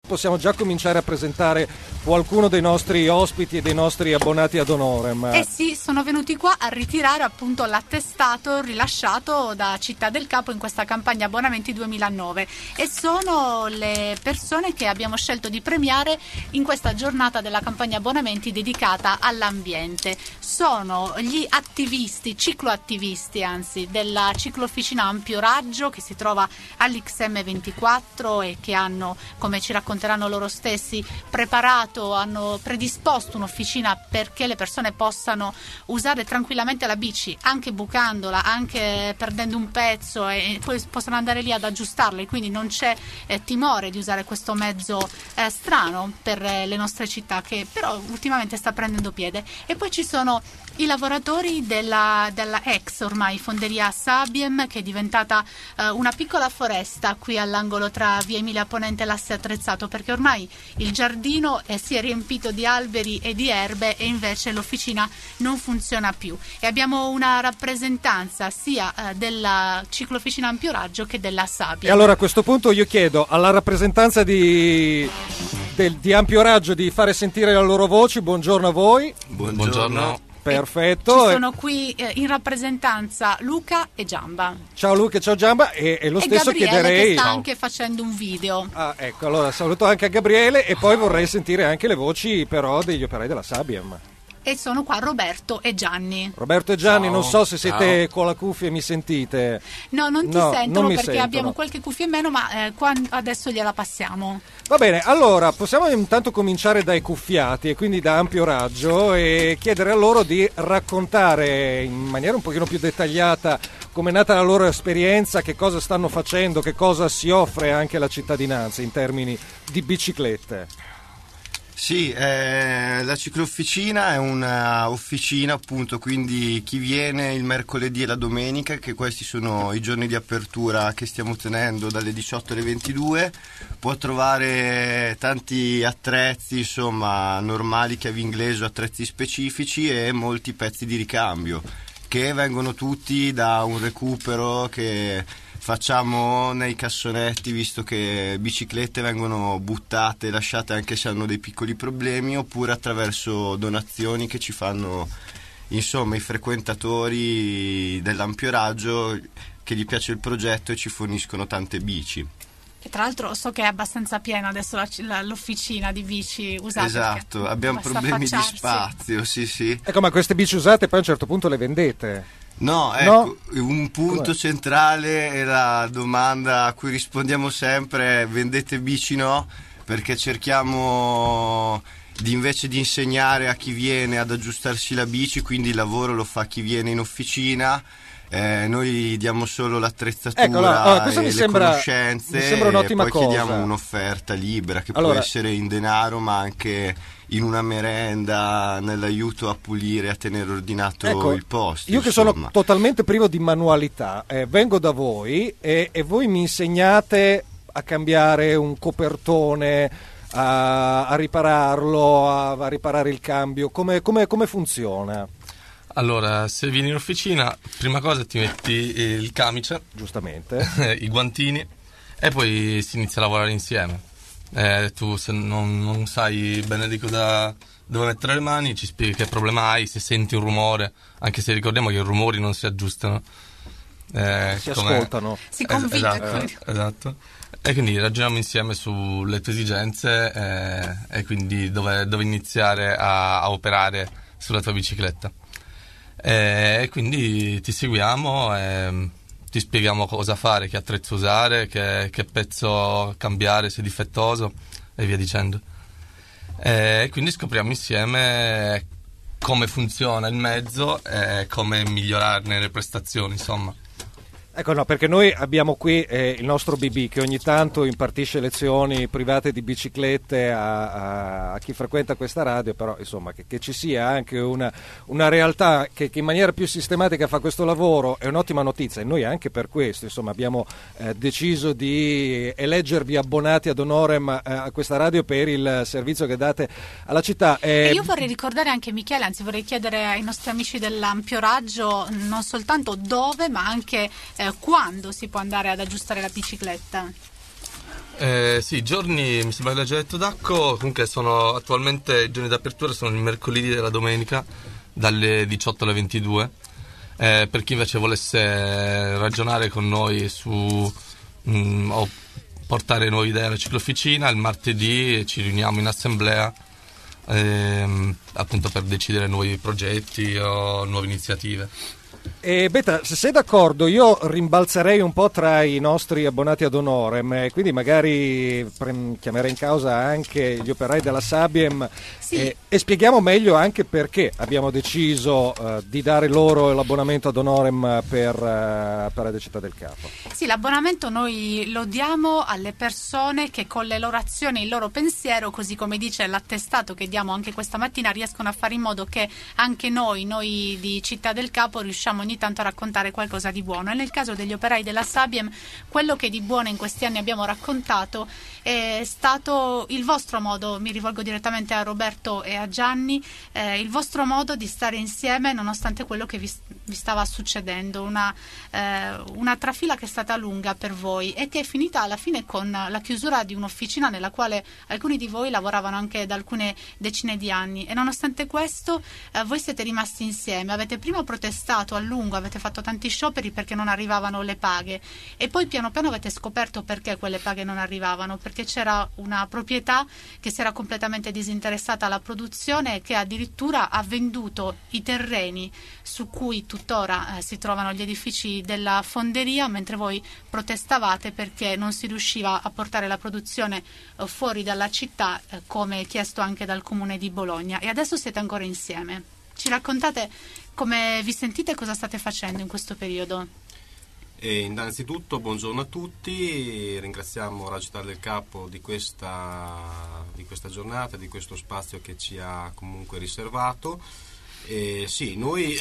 possiamo già cominciare a presentare qualcuno dei nostri ospiti e dei nostri abbonati ad honorem. Eh sì, sono venuti qua a ritirare appunto l'attestato rilasciato da Città del Capo in questa campagna abbonamenti 2009 e sono le persone che abbiamo scelto di premiare in questa giornata della campagna abbonamenti dedicata all'ambiente. Sono gli attivisti, cicloattivisti anzi, della ciclofficina Ampio Raggio che si trova all'XM24 e che hanno, come ci racconteranno loro stessi, hanno predisposto un'officina perché le persone possano usare tranquillamente la bici, anche bucandola, anche perdendo un pezzo, e poi possono andare lì ad aggiustarla, e quindi non c'è timore di usare questo mezzo strano per le nostre città, che però ultimamente sta prendendo piede. E poi ci sono i lavoratori della ex ormai fonderia Sabiem, che è diventata una piccola foresta qui all'angolo tra via Emilia Ponente e l'Asse Attrezzato, perché ormai il giardino si è riempito di alberi e di erbe e invece l'officina non funziona più, e abbiamo una rappresentanza sia della ciclofficina Ampio Raggio che della Sabiem. E allora a questo punto io chiedo alla rappresentanza di Ampio Raggio di fare sentire le loro voci. Buongiorno a voi. Buongiorno. Perfetto. Ci sono qui in rappresentanza Luca e Giamba. Ciao Luca e ciao Giamba, e lo stesso Gabriele, chiederei. che sta anche facendo un video. Ah, ecco, allora saluto anche a Gabriele e poi vorrei sentire anche le voci però degli operai della Sabiem. E sono qua Roberto e Gianni. Roberto e Gianni, Ciao. non so se siete con la cuffia e mi sentite. No, non ti No, sentono non mi perché sentono. abbiamo qualche cuffia in meno, ma qua adesso gliela passiamo. Va bene, allora possiamo intanto cominciare dai cuffiati e quindi da Ampio Raggio e chiedere a loro di raccontare in maniera un pochino più dettagliata come è nata la loro esperienza, che cosa stanno facendo, che cosa si offre anche alla cittadinanza in termini di biciclette. Sì, la ciclofficina è una officina appunto, quindi chi viene il mercoledì e la domenica, che questi sono i giorni di apertura che stiamo tenendo dalle 18 alle 22, può trovare tanti attrezzi insomma normali, chiavi inglesi o attrezzi specifici e molti pezzi di ricambio che vengono tutti da un recupero che facciamo nei cassonetti, visto che biciclette vengono buttate, lasciate anche se hanno dei piccoli problemi, oppure attraverso donazioni che ci fanno insomma i frequentatori dell'Ampio Raggio che gli piace il progetto e ci forniscono tante bici. E tra l'altro so che è abbastanza piena adesso l'officina di bici usate. Esatto, abbiamo problemi di spazio, sì. Ecco, ma queste bici usate poi a un certo punto le vendete? No, ecco, un punto centrale è la domanda a cui rispondiamo sempre: vendete bici? No, perché cerchiamo invece di insegnare a chi viene ad aggiustarsi la bici, quindi il lavoro lo fa chi viene in officina. Noi diamo solo l'attrezzatura, ecco, allora, e le conoscenze, mi sembra un'ottima e poi cosa. chiediamo un'offerta libera che Allora, può essere in denaro ma anche in una merenda, nell'aiuto a pulire, a tenere ordinato il posto. Io che insomma. sono totalmente privo di manualità, vengo da voi e voi mi insegnate a cambiare un copertone, a ripararlo, a riparare il cambio. Come funziona? Allora, se vieni in officina, prima cosa ti metti il camice, Giustamente. i guantini, e poi si inizia a lavorare insieme. Tu se non sai bene di cosa dove mettere le mani, ci spieghi che problema hai, se senti un rumore, anche se ricordiamo che i rumori non si aggiustano. Si ascoltano. Si convincono. Esatto. E quindi ragioniamo insieme sulle tue esigenze e quindi dove iniziare a operare sulla tua bicicletta. E quindi ti seguiamo e ti spieghiamo cosa fare, che attrezzo usare, che pezzo cambiare se difettoso e via dicendo. E quindi scopriamo insieme come funziona il mezzo e come migliorarne le prestazioni, insomma. Ecco, no, perché noi abbiamo qui il nostro BB che ogni tanto impartisce lezioni private di biciclette a chi frequenta questa radio, però insomma che ci sia anche una realtà che in maniera più sistematica fa questo lavoro è un'ottima notizia, e noi anche per questo insomma abbiamo deciso di eleggervi abbonati ad honorem a questa radio per il servizio che date alla città. E io vorrei ricordare anche Michele, anzi vorrei chiedere ai nostri amici dell'Ampio Raggio non soltanto dove ma anche quando si può andare ad aggiustare la bicicletta. Sì, i giorni, mi sembra che l'ha già detto Dacco, comunque sono attualmente i giorni d'apertura sono il mercoledì e la domenica dalle 18 alle 22. Per chi invece volesse ragionare con noi su o portare nuove idee alla ciclofficina, il martedì ci riuniamo in assemblea appunto per decidere nuovi progetti o nuove iniziative. Beta, se sei d'accordo, io rimbalzerei un po' tra i nostri abbonati ad honorem, quindi magari chiamerei in causa anche gli operai della Sabiem, sì. E spieghiamo meglio anche perché abbiamo deciso di dare loro l'abbonamento ad honorem per la Città del Capo. Sì, l'abbonamento noi lo diamo alle persone che con le loro azioni, il loro pensiero, così come dice l'attestato che diamo anche questa mattina, riescono a fare in modo che anche noi di Città del Capo riusciamo ogni tanto a raccontare qualcosa di buono. E nel caso degli operai della Sabiem, quello che di buono in questi anni abbiamo raccontato è stato il vostro modo, mi rivolgo direttamente a Roberto e a Gianni, il vostro modo di stare insieme nonostante quello che vi stava succedendo, una trafila che è stata lunga per voi e che è finita alla fine con la chiusura di un'officina nella quale alcuni di voi lavoravano anche da alcune decine di anni, e nonostante questo voi siete rimasti insieme, avete prima protestato a lungo, avete fatto tanti scioperi perché non arrivavano le paghe, e poi piano piano avete scoperto perché quelle paghe non arrivavano, perché c'era una proprietà che si era completamente disinteressata alla produzione e che addirittura ha venduto i terreni su cui tuttora si trovano gli edifici della fonderia, mentre voi protestavate perché non si riusciva a portare la produzione fuori dalla città, come chiesto anche dal Comune di Bologna, e adesso siete ancora insieme. Ci raccontate come vi sentite e cosa state facendo in questo periodo? Innanzitutto buongiorno a tutti, ringraziamo la Città del Capo di questa giornata, di questo spazio che ci ha comunque riservato. Sì, noi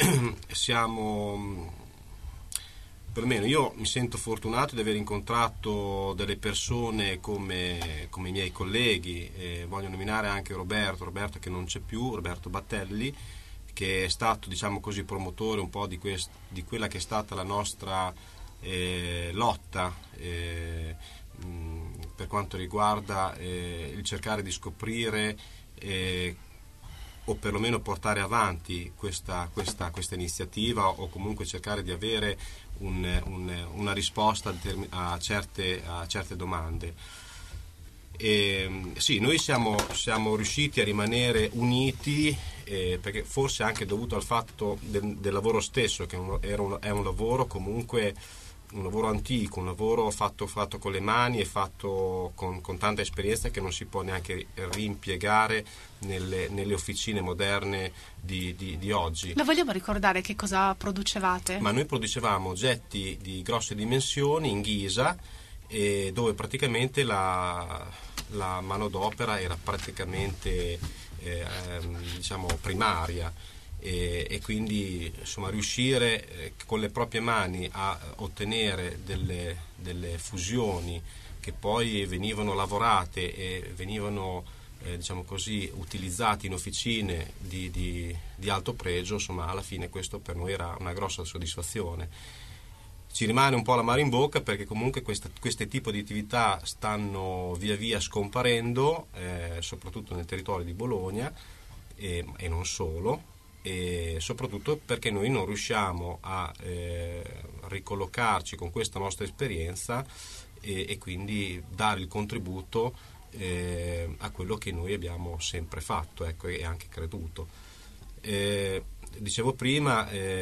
siamo, perlomeno io mi sento fortunato di aver incontrato delle persone come i miei colleghi, voglio nominare anche Roberto che non c'è più, Roberto Battelli, che è stato, diciamo così, promotore un po' di quella che è stata la nostra lotta per quanto riguarda il cercare di scoprire o perlomeno portare avanti questa iniziativa, o comunque cercare di avere una risposta a certe domande. Sì, noi siamo riusciti a rimanere uniti, perché forse anche dovuto al fatto del lavoro stesso, che è un lavoro comunque, un lavoro antico, un lavoro fatto con le mani e fatto con tanta esperienza, che non si può neanche rimpiegare nelle officine moderne di oggi. Lo vogliamo ricordare che cosa producevate? Ma noi producevamo oggetti di grosse dimensioni in ghisa, dove praticamente la manodopera era praticamente diciamo primaria, e quindi insomma riuscire con le proprie mani a ottenere delle fusioni che poi venivano lavorate e venivano diciamo così utilizzate in officine di alto pregio, insomma alla fine questo per noi era una grossa soddisfazione. Ci rimane un po' l'amaro in bocca, perché comunque questi tipi di attività stanno via via scomparendo, soprattutto nel territorio di Bologna e non solo, e soprattutto perché noi non riusciamo a ricollocarci con questa nostra esperienza e quindi dare il contributo a quello che noi abbiamo sempre fatto, ecco, e anche creduto. Dicevo prima,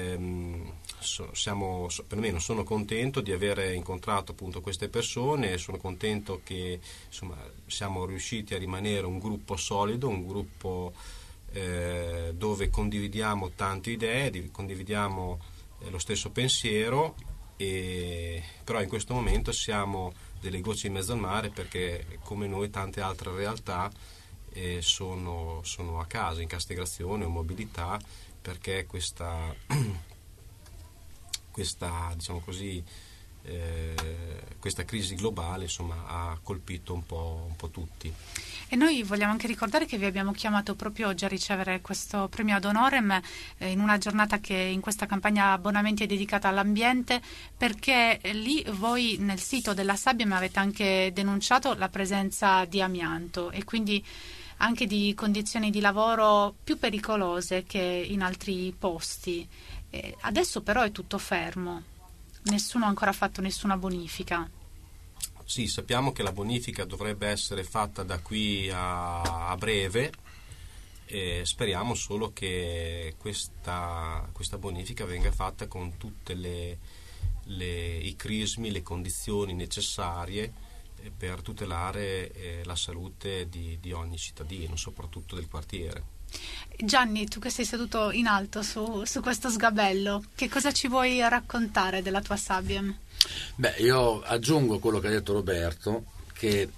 perlomeno sono contento di aver incontrato appunto queste persone, sono contento che insomma siamo riusciti a rimanere un gruppo solido, un gruppo dove condividiamo tante idee, condividiamo lo stesso pensiero, però in questo momento siamo delle gocce in mezzo al mare, perché come noi tante altre realtà sono a casa, in cassa integrazione o mobilità, perché questa diciamo così questa crisi globale insomma ha colpito un po' tutti. E noi vogliamo anche ricordare che vi abbiamo chiamato proprio oggi a ricevere questo premio ad honorem in una giornata che in questa campagna abbonamenti è dedicata all'ambiente, perché lì voi nel sito della Sabiam avete anche denunciato la presenza di amianto e quindi anche di condizioni di lavoro più pericolose che in altri posti. Adesso però è tutto fermo, nessuno ha ancora fatto nessuna bonifica. Sì, sappiamo che la bonifica dovrebbe essere fatta da qui a breve e speriamo solo che questa bonifica venga fatta con tutte i crismi, le condizioni necessarie per tutelare la salute di ogni cittadino, soprattutto del quartiere. Gianni, tu che sei seduto in alto su questo sgabello, che cosa ci vuoi raccontare della tua Sabiam? Beh, io aggiungo quello che ha detto Roberto, che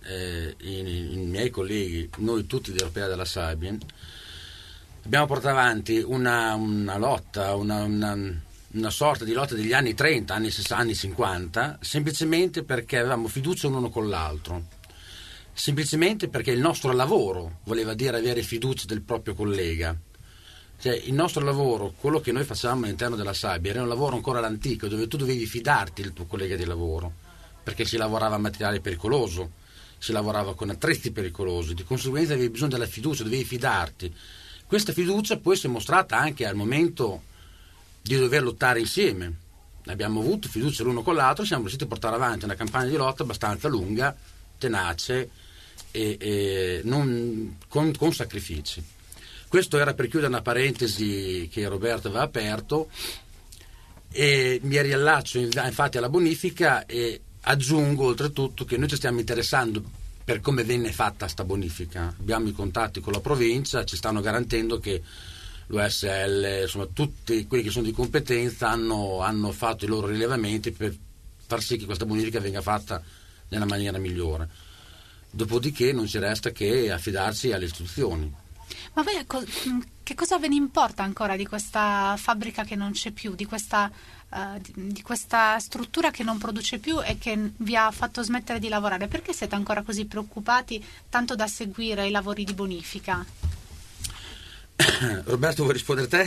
i miei colleghi, noi tutti dell'Europea della Sabiam, abbiamo portato avanti una lotta, una sorta di lotta degli anni 30, anni 50, semplicemente perché avevamo fiducia l'uno con l'altro, semplicemente perché il nostro lavoro voleva dire avere fiducia del proprio collega. Cioè, il nostro lavoro, quello che noi facciamo all'interno della Sabiam, era un lavoro ancora all'antico, dove tu dovevi fidarti del tuo collega di lavoro, perché si lavorava a materiale pericoloso, si lavorava con attrezzi pericolosi, di conseguenza avevi bisogno della fiducia, dovevi fidarti. Questa fiducia poi si è mostrata anche al momento di dover lottare insieme. Abbiamo avuto fiducia l'uno con l'altro, siamo riusciti a portare avanti una campagna di lotta abbastanza lunga, tenace e non, con sacrifici. Questo era per chiudere una parentesi che Roberto aveva aperto, e mi riallaccio infatti alla bonifica e aggiungo oltretutto che noi ci stiamo interessando per come venne fatta sta bonifica. Abbiamo i contatti con la provincia, ci stanno garantendo che l'USL, insomma tutti quelli che sono di competenza hanno fatto i loro rilevamenti per far sì che questa bonifica venga fatta nella maniera migliore. Dopodiché non ci resta che affidarsi alle istruzioni. Ma voi che cosa ve ne importa ancora di questa fabbrica che non c'è più, di questa struttura che non produce più e che vi ha fatto smettere di lavorare? Perché siete ancora così preoccupati, tanto da seguire i lavori di bonifica? Roberto, vuoi rispondere te?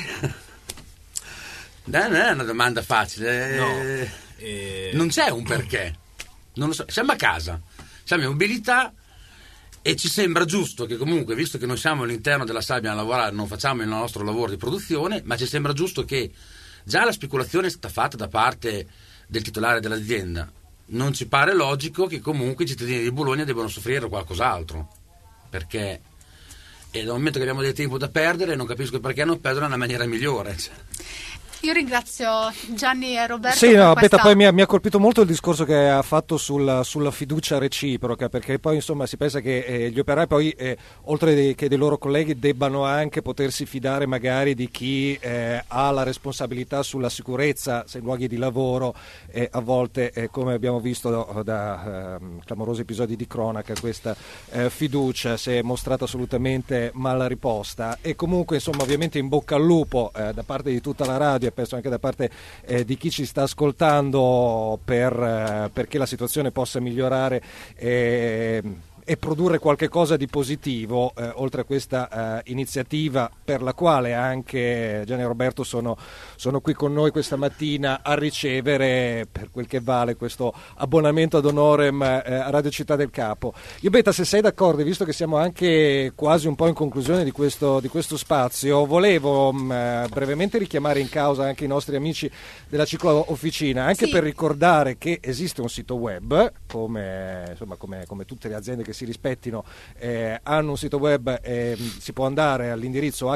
Non è una domanda facile. No. Non c'è un perché. Non lo so. Siamo a casa, siamo in mobilità e ci sembra giusto che comunque, visto che noi siamo all'interno della Sabiam a lavorare, non facciamo il nostro lavoro di produzione, ma ci sembra giusto che già la speculazione è stata fatta da parte del titolare dell'azienda. Non ci pare logico che comunque i cittadini di Bologna debbano soffrire qualcos'altro, perché dal momento che abbiamo del tempo da perdere, non capisco perché non perderlo nella maniera migliore. Io ringrazio Gianni e Roberto. Sì, no, aspetta, poi mi ha colpito molto il discorso che ha fatto sulla fiducia reciproca, perché poi insomma si pensa che gli operai poi oltre che dei loro colleghi debbano anche potersi fidare magari di chi ha la responsabilità sulla sicurezza sui luoghi di lavoro, a volte come abbiamo visto da clamorosi episodi di cronaca questa fiducia si è mostrata assolutamente mal riposta. E comunque insomma ovviamente in bocca al lupo da parte di tutta la radio, penso anche da parte di chi ci sta ascoltando, perché la situazione possa migliorare e produrre qualche cosa di positivo, oltre a questa iniziativa per la quale anche Gianni e Roberto sono qui con noi questa mattina a ricevere, per quel che vale, questo abbonamento ad honorem a Radio Città del Capo. Io, Beta, se sei d'accordo, visto che siamo anche quasi un po' in conclusione di questo spazio, volevo brevemente richiamare in causa anche i nostri amici della Ciclo Officina, anche per ricordare che esiste un sito web, come tutte le aziende che si rispettino hanno un sito web, si può andare all'indirizzo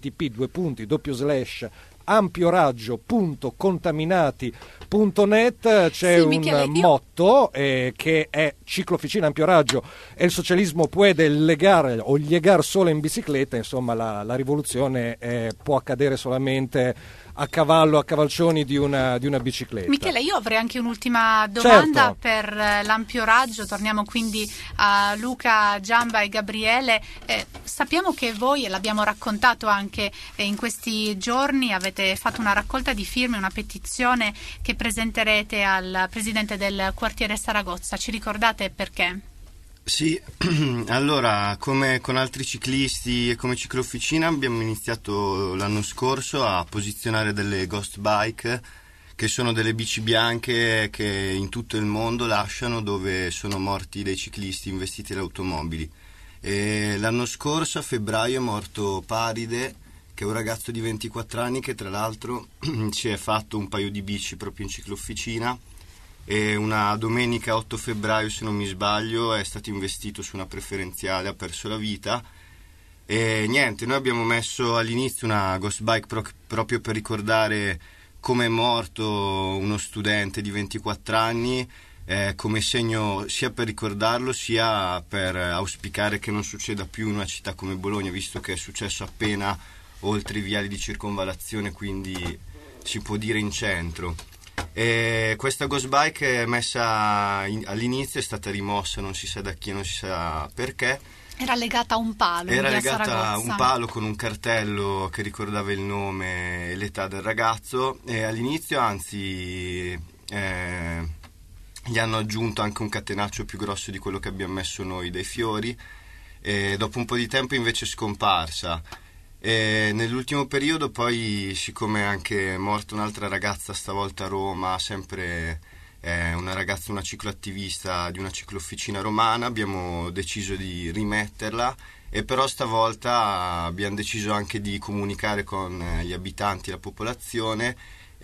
http://ampioraggio.contaminati.net. c'è un motto che è Ciclo Officina Ampio Raggio e il socialismo puede legare o llegar solo in bicicletta. Insomma la rivoluzione può accadere solamente a cavallo, a cavalcioni di una bicicletta. Michele, io avrei anche un'ultima domanda, certo, per l'ampio raggio. Torniamo quindi a Luca, Giamba e Gabriele. Sappiamo che voi, e l'abbiamo raccontato anche in questi giorni, avete fatto una raccolta di firme, una petizione che presenterete al presidente del quartiere Saragozza. Ci ricordate perché? Sì, allora, come con altri ciclisti e come ciclofficina abbiamo iniziato l'anno scorso a posizionare delle ghost bike, che sono delle bici bianche che in tutto il mondo lasciano dove sono morti dei ciclisti investiti da automobili. E l'anno scorso a febbraio è morto Paride, che è un ragazzo di 24 anni che tra l'altro ci è fatto un paio di bici proprio in ciclofficina. E una domenica 8 febbraio, se non mi sbaglio, è stato investito su una preferenziale, ha perso la vita. E niente, noi abbiamo messo all'inizio una ghost bike proprio per ricordare come è morto uno studente di 24 anni, come segno sia per ricordarlo sia per auspicare che non succeda più in una città come Bologna, visto che è successo appena oltre i viali di circonvallazione, quindi si può dire in centro. E questa ghost bike è messa all'inizio, è stata rimossa, non si sa da chi, non si sa perché. Era legata a un palo. Era legata a un palo con un cartello che ricordava il nome e l'età del ragazzo, e all'inizio anzi gli hanno aggiunto anche un catenaccio più grosso di quello che abbiamo messo noi dei fiori, e dopo un po' di tempo invece è scomparsa. E nell'ultimo periodo poi, siccome è anche morta un'altra ragazza stavolta a Roma, sempre una ragazza, una cicloattivista di una ciclofficina romana, abbiamo deciso di rimetterla, e però stavolta abbiamo deciso anche di comunicare con gli abitanti e la popolazione,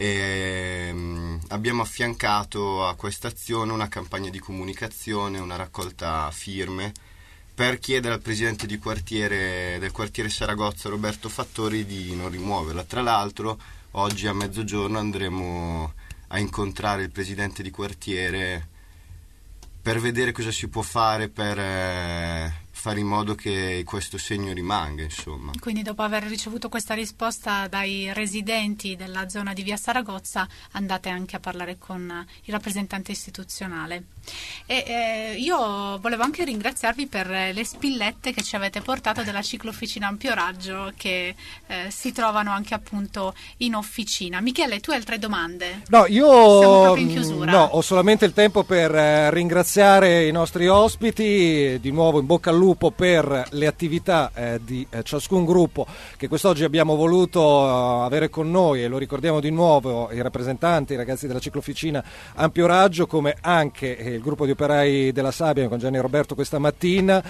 e abbiamo affiancato a questa azione una campagna di comunicazione, una raccolta firme per chiedere al presidente del quartiere Saragozza, Roberto Fattori, di non rimuoverla. Tra l'altro oggi a mezzogiorno andremo a incontrare il presidente di quartiere per vedere cosa si può fare per fare in modo che questo segno rimanga, insomma. Quindi dopo aver ricevuto questa risposta dai residenti della zona di via Saragozza, andate anche a parlare con il rappresentante istituzionale. E io volevo anche ringraziarvi per le spillette che ci avete portato della ciclofficina Ampio Raggio, che si trovano anche appunto in officina. Michele, tu hai altre domande? No, io siamo proprio in chiusura. No, ho solamente il tempo per ringraziare i nostri ospiti, di nuovo in bocca al lupo per le attività di ciascun gruppo che quest'oggi abbiamo voluto avere con noi, e lo ricordiamo di nuovo, i rappresentanti, i ragazzi della ciclofficina Ampio Raggio, come anche il gruppo di operai della Sabian con Gianni e Roberto questa mattina,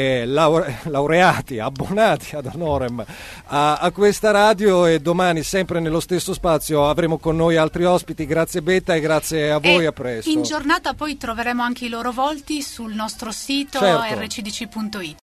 laureati, abbonati ad honorem a questa radio, e domani sempre nello stesso spazio avremo con noi altri ospiti. Grazie Betta e grazie a voi, a presto. In giornata poi troveremo anche i loro volti sul nostro sito, certo, rcdc.it.